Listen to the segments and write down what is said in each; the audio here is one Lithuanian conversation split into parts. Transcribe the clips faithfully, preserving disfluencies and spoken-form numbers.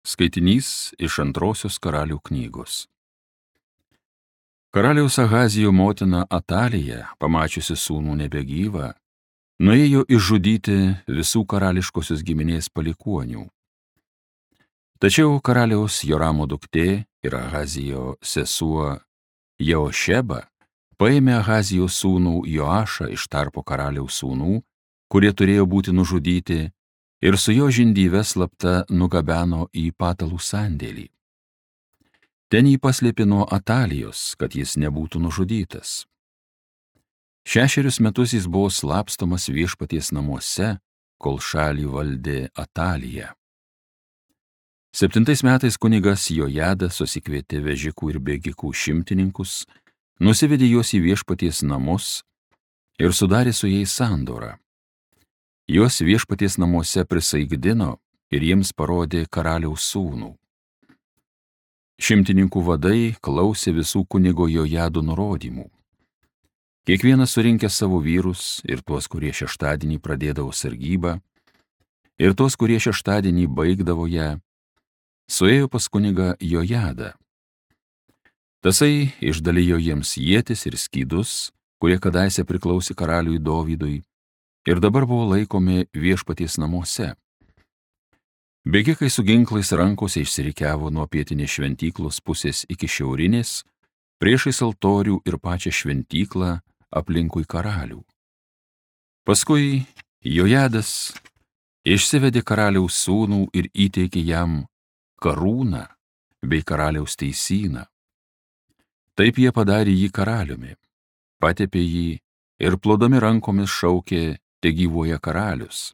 Skaitinys iš antrosios karalių knygos. Karaliaus Ahazijo motina Atalija, pamačiusi sūnų nebegyvą, nuėjo išžudyti visų karališkosios giminės palikuonių. Tačiau karaliaus Joramo duktė ir Ahazijo sesuo Jeošeba paėmė Ahazijo sūnų Joašą iš tarpo karaliaus sūnų, kurie turėjo būti nužudyti, ir su jo žindyve slapta nugabeno į patalų sandėlį. Ten jį paslėpė nuo Atalijos, kad jis nebūtų nužudytas. Šešerius metus jis buvo slapstomas viešpaties namuose, kol šalį valdė Atalija. Septintais metais kunigas Jojadas susikvietė vežikų ir bėgikų šimtininkus, nusivedė juos į viešpaties namus ir sudarė su jais sandorą. Juos viešpaties namuose prisaigdino ir jiems parodė karaliaus sūnų. Šimtininkų vadai klausė visų kunigo Jojado nurodymų. Kiekvienas surinkė savo vyrus, ir tuos, kurie šeštadienį pradėdavo sargybą, ir tuos, kurie šeštadienį baigdavo ją, suėjo pas kunigą Jojadą. Tasai išdalijo jiems ietis ir skydus, kurie kadaise priklausė karaliui Dovydui, ir dabar buvo laikomi viešpaties namuose. Bėgikai su ginklais rankose išsirikiavo nuo pietinės šventyklos pusės iki šiaurinės, priešais altorių ir pačią šventyklą aplinkui karalių. Paskui Jojadas išsivedė karaliaus sūnų ir įteikė jam karūną bei karaliaus teisyną. Taip jie padarė jį karaliumi, patepė jį ir plodami rankomis šaukė: te gyvuoja karalius.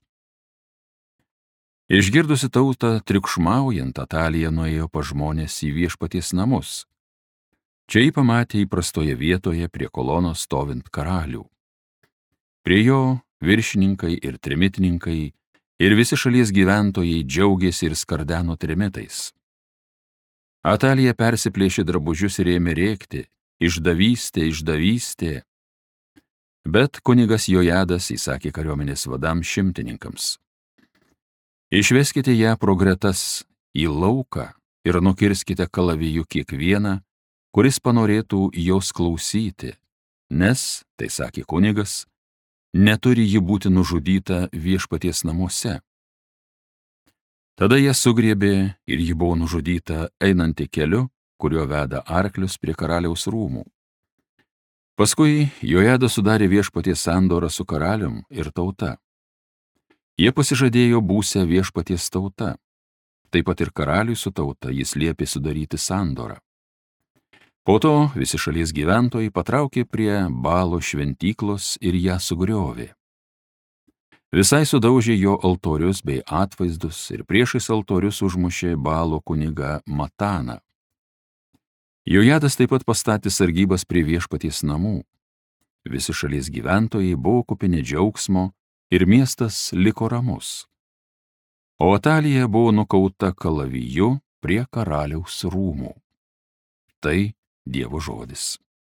Išgirdusi tautą triukšmaujant, Atalija nuėjo pas žmonės į viešpaties namus. Čia jį pamatė įprastoje vietoje prie kolonos stovint karalių. Prie jo viršininkai ir trimitininkai ir visi šalies gyventojai džiaugėsi ir skardeno trimitais. Atalija persiplėšė drabužius ir ėmė rėkti: išdavystė, išdavystė. Bet kunigas Jojadas įsakė kariuomenės vadams šimtininkams: išveskite ją pro gretas į lauką ir nukirskite kalaviju kiekvieną, kuris panorėtų jos klausyti, nes, tai sakė kunigas, neturi ji būti nužudyta viešpaties namuose. Tada ją sugriebė ir ji buvo nužudyta einanti keliu, kuriuo veda arklius prie karaliaus rūmų. Paskui Jojadas sudarė viešpaties sandorą su karalium ir tauta. Jie pasižadėjo būsią viešpaties tauta. Taip pat ir karaliui su tauta jis liepė sudaryti sandorą. Po to visi šalies gyventojai patraukė prie Baalo šventyklos ir ją sugriovė. Visai sudaužė jo altorius bei atvaizdus ir priešais altorius užmušė Baalo kunigą Mataną. Jojadas taip pat pastatė sargybas prie viešpaties namų. Visi šalies gyventojai buvo kupini džiaugsmo ir miestas liko ramus. O Atalija buvo nukauta kalaviju prie karaliaus rūmų. Tai Dievo žodis.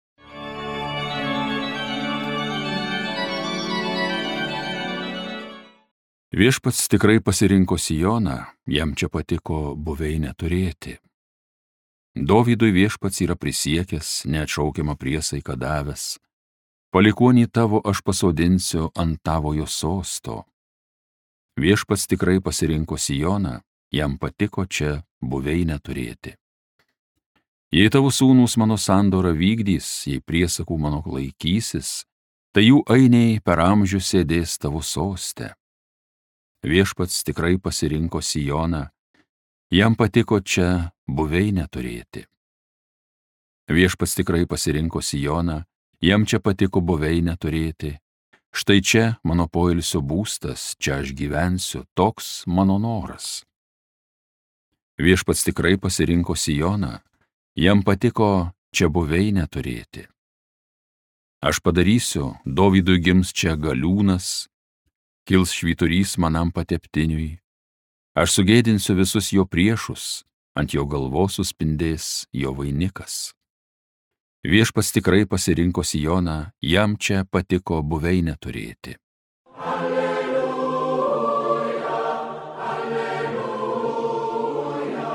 Viešpats tikrai pasirinko Sioną, jam čia patiko buveinę turėti. Dovydui viešpats yra prisiekęs, neatšaukiamą priesaiką davęs: palikuonį tavo aš pasodinsiu ant tavojo sosto. Viešpats tikrai pasirinko Sioną, jam patiko čia buveinę turėti. Jei tavo sūnūs mano sandorą vykdys, jei priesakų mano laikysis, tai jų ainiai per amžius sėdės tavo soste. Viešpats tikrai pasirinko Sioną, jam patiko čia buveinę turėti. Viešpats tikrai pasirinko Sioną, jam čia patiko buveinę turėti. Štai čia mano poilsio būstas, čia aš gyvensiu, toks mano noras. Viešpats tikrai pasirinko Sioną, jam patiko čia buveinę turėti. Aš padarysiu, Dovydui gims čia galiūnas, kils švyturys manam pateptiniui. Aš sugėdinsiu visus jo priešus, ant jo galvos suspindės jo vainikas. Viešpats tikrai pasirinko Sioną, jam čia patiko buveinę turėti. Alleluja, alleluja.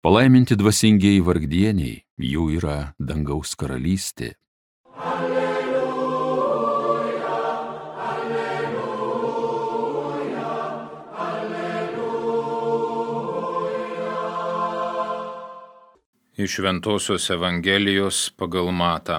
Palaiminti dvasingieji vargdieniai, jų yra dangaus karalystė. Iš Šventosios Evangelijos pagal Matą.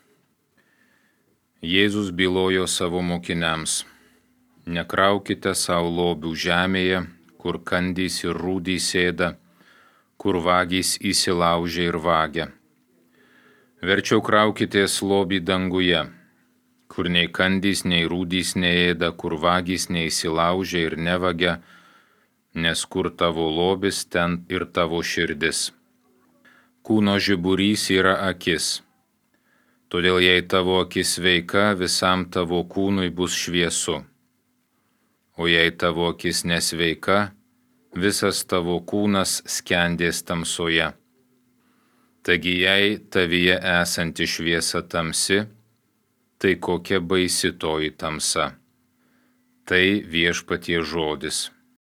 Jėzus bylojo savo mokiniams: nekraukite savo lobių žemėje, kur kandys ir rūdys sėda, kur vagys įsilaužia ir vagia. Verčiau kraukitės lobį danguje, kur nei kandys, nei rūdys neėda, kur vagys neįsilaužia ir nevagia, nes kur tavo lobis, ten ir tavo širdis. Kūno žiburys yra akis. Todėl jei tavo akis sveika, visam tavo kūnui bus šviesu. O jei tavo akis nesveika, visas tavo kūnas skendės tamsoje. Taigi jei tavyje esanti šviesa tamsi, tai kokia baisi toji tamsa. Tai Viešpaties žodis.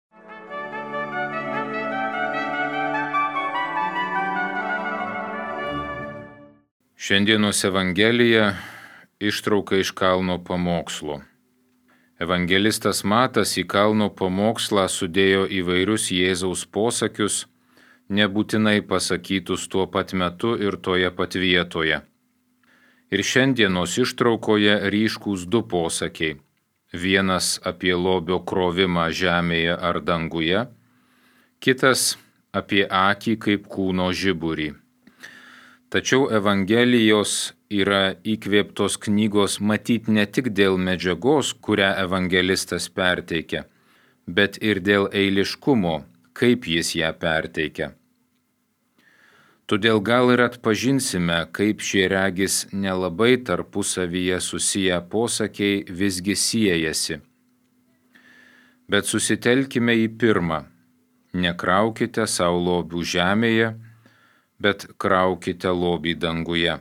Šiandienos Evangelija ištrauka iš kalno pamokslo. Evangelistas Matas į kalno pamokslą sudėjo įvairius Jėzaus posakius, nebūtinai pasakytus tuo pat metu ir toje pat vietoje. Ir šiandienos ištraukoje ryškūs du posakiai. Vienas apie lobio krovimą žemėje ar danguje, kitas apie akį kaip kūno žiburį. Tačiau Evangelijos yra įkvėptos knygos matyt ne tik dėl medžiagos, kurią evangelistas perteikia, bet ir dėl eiliškumo, kaip jis ją perteikia. Todėl gal ir atpažinsime, kaip šie regis nelabai tarpusavyje susiję posakiai visgi siejasi. Bet susitelkime į pirmą: nekraukite savo lobių žemėje, bet kraukite lobį danguje.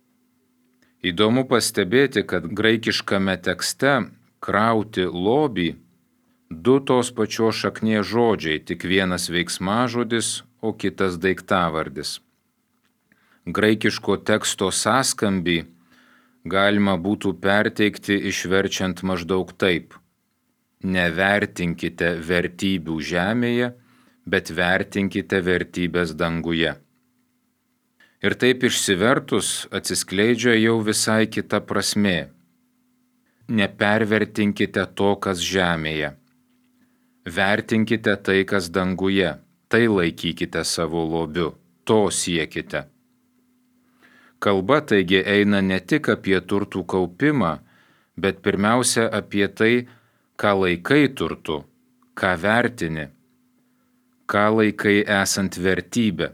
Įdomu pastebėti, kad graikiškame tekste krauti lobį du tos pačios šaknies žodžiai, tik vienas veiksmažodis, o kitas daiktavardis. Graikiško teksto sąskambį galima būtų perteikti išverčiant maždaug taip: nevertinkite vertybių žemėje, bet vertinkite vertybės danguje. Ir taip išsivertus atsiskleidžia jau visai kita prasmė. Nepervertinkite to, kas žemėje. Vertinkite tai, kas danguje. Tai laikykite savo lobiu. To siekite. Kalba taigi eina ne tik apie turtų kaupimą, bet pirmiausia apie tai, ką laikai turtu, ką vertini, ką laikai esant vertybę.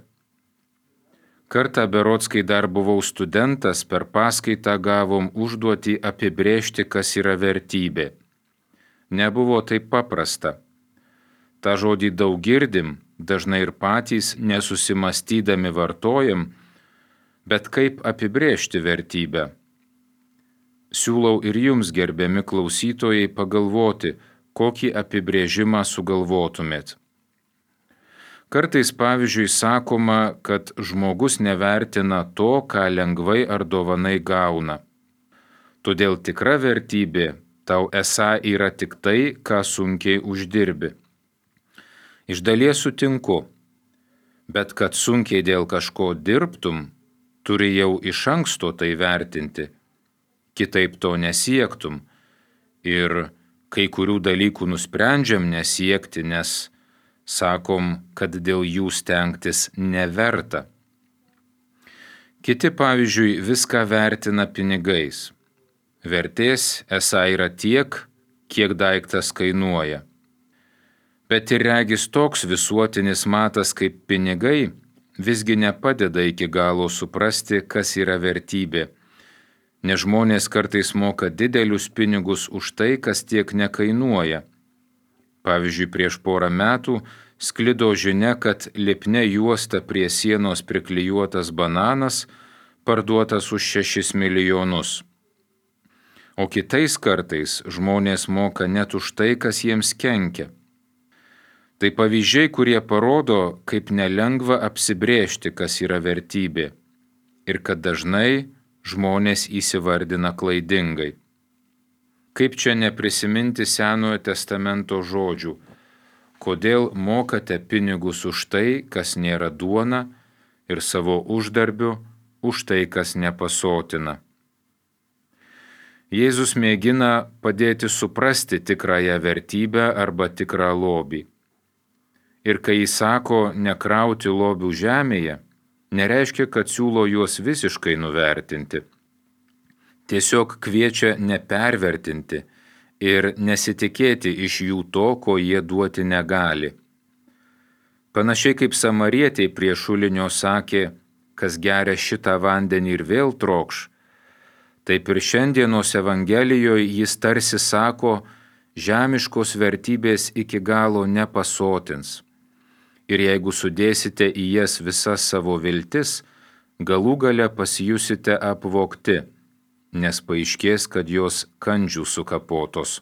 Kartą berods, kai dar buvau studentas, per paskaitą gavom užduotį apibrėžti, kas yra vertybė. Nebuvo taip paprasta. Ta žodį daug girdim, dažnai ir patys nesusimastydami vartojam, bet kaip apibrėžti vertybę? Siūlau ir jums, gerbiami klausytojai, pagalvoti, kokį apibrėžimą sugalvotumėt. Kartais, pavyzdžiui, sakoma, kad žmogus nevertina to, ką lengvai ar dovanai gauna. Todėl tikra vertybė tau esą yra tik tai, ką sunkiai uždirbi. Iš dalies sutinku, bet kad sunkiai dėl kažko dirbtum, turi jau iš anksto tai vertinti, kitaip to nesiektum. Ir kai kurių dalykų nusprendžiam nesiekti, nes sakom, kad dėl jų stengtis neverta. Kiti, pavyzdžiui, viską vertina pinigais. Vertės esą yra tiek, kiek daiktas kainuoja. Bet ir regis toks visuotinis matas kaip pinigai visgi nepadeda iki galo suprasti, kas yra vertybė, nes žmonės kartais moka didelius pinigus už tai, kas tiek nekainuoja. Pavyzdžiui, prieš porą metų sklido žinia, kad lipnia juosta prie sienos priklijuotas bananas parduotas už šešis milijonus. O kitais kartais žmonės moka net už tai, kas jiems kenkia. Tai pavyzdžiai, kurie parodo, kaip nelengva apsibrėžti, kas yra vertybė ir kad dažnai žmonės įsivardina klaidingai. Kaip čia neprisiminti Senojo testamento žodžių? Kodėl mokate pinigus už tai, kas nėra duona, ir savo uždarbiu už tai, kas nepasotina? Jėzus mėgina padėti suprasti tikrąją vertybę arba tikrą lobį. Ir kai jis sako nekrauti lobių žemėje, nereiškia, kad siūlo juos visiškai nuvertinti. Tiesiog kviečia nepervertinti ir nesitikėti iš jų to, ko jie duoti negali. Panašiai kaip samarietė prie šulinio sakė, kas geria šitą vandenį ir vėl trokš, taip ir šiandienos Evangelijoje jis tarsi sako, žemiškos vertybės iki galo nepasotins. Ir jeigu sudėsite į jas visas savo viltis, galų gale pasijusite apvogti, nes paaiškės, kad jos kandžių sukapotos.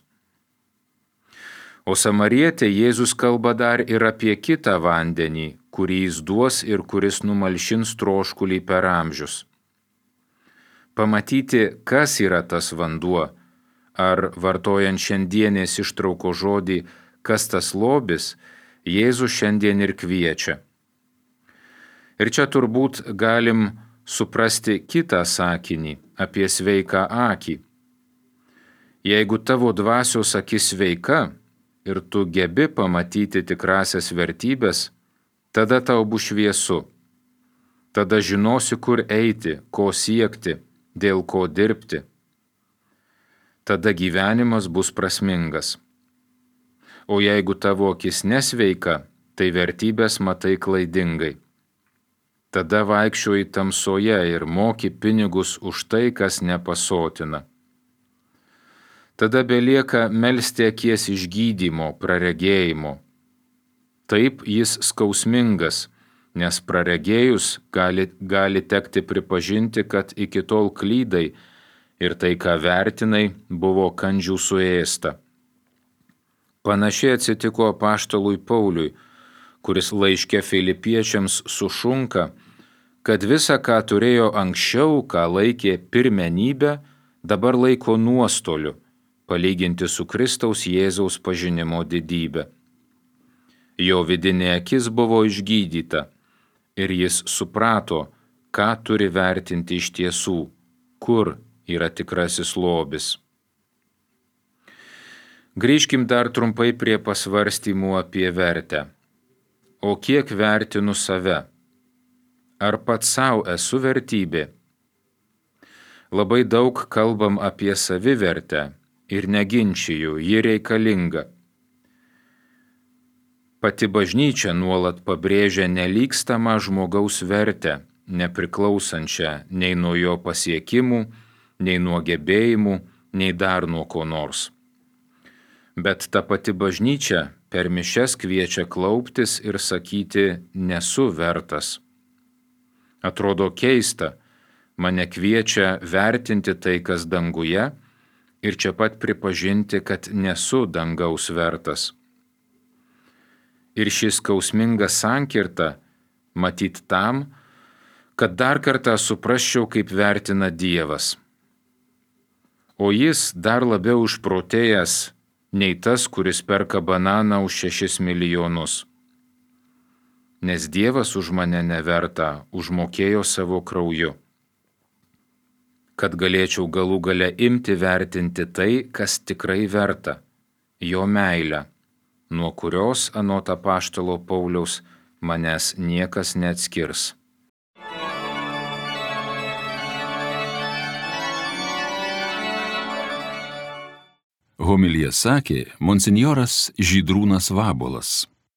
O samarietė Jėzus kalba dar ir apie kitą vandenį, kurį jis duos ir kuris numalšins troškulį per amžius. Pamatyti, kas yra tas vanduo, ar vartojant šiandienės ištrauko žodį, kas tas lobis, Jėzus šiandien ir kviečia. Ir čia turbūt galim suprasti kitą sakinį apie sveiką akį. Jeigu tavo dvasios akis sveika ir tu gebi pamatyti tikrasias vertybės, tada tau bus šviesu. Tada žinosi, kur eiti, ko siekti, dėl ko dirbti. Tada gyvenimas bus prasmingas. O jeigu tavo akis nesveika, tai vertybės matai klaidingai. Tada vaikščioji tamsoje ir moki pinigus už tai, kas nepasotina. Tada belieka melsti akies išgydymo, praregėjimo. Taip jis skausmingas, nes praregėjus gali, gali tekti pripažinti, kad iki tol klydai ir tai, ką vertinai, buvo kandžių suėsta. Panašiai atsitiko apaštalui Pauliui, kuris laiške Filipiečiams sušunka, kad visa, ką turėjo anksčiau, ką laikė pirmenybę, dabar laiko nuostoliu, palyginti su Kristaus Jėzaus pažinimo didybę. Jo vidinė akis buvo išgydyta ir jis suprato, ką turi vertinti iš tiesų, kur yra tikrasis lobis. Grįžkim dar trumpai prie pasvarstymų apie vertę. O kiek vertinu save? Ar pats savo esu vertybė? Labai daug kalbam apie savivertę ir neginčiju, ji reikalinga. Pati bažnyčia nuolat pabrėžia nelygstamą žmogaus vertę, nepriklausančią nei nuo jo pasiekimų, nei nuo gebėjimų, nei dar nuo ko nors. Bet ta pati bažnyčia per mišias kviečia klauptis ir sakyti, nesu vertas. Atrodo keista, mane kviečia vertinti tai, kas danguje, ir čia pat pripažinti, kad nesu dangaus vertas. Ir šis skausminga sankirta matyt tam, kad dar kartą suprasčiau, kaip vertina Dievas. O jis dar labiau išprotėjęs nei tas, kuris perka bananą už šešis milijonus. Nes Dievas už mane neverta, užmokėjo savo krauju. Kad galėčiau galų gale imti vertinti tai, kas tikrai verta, jo meilę, nuo kurios anot apaštalo Pauliaus manęs niekas neatskirs. Homiliją sakė monsinjoras Žydrūnas Vabuolas.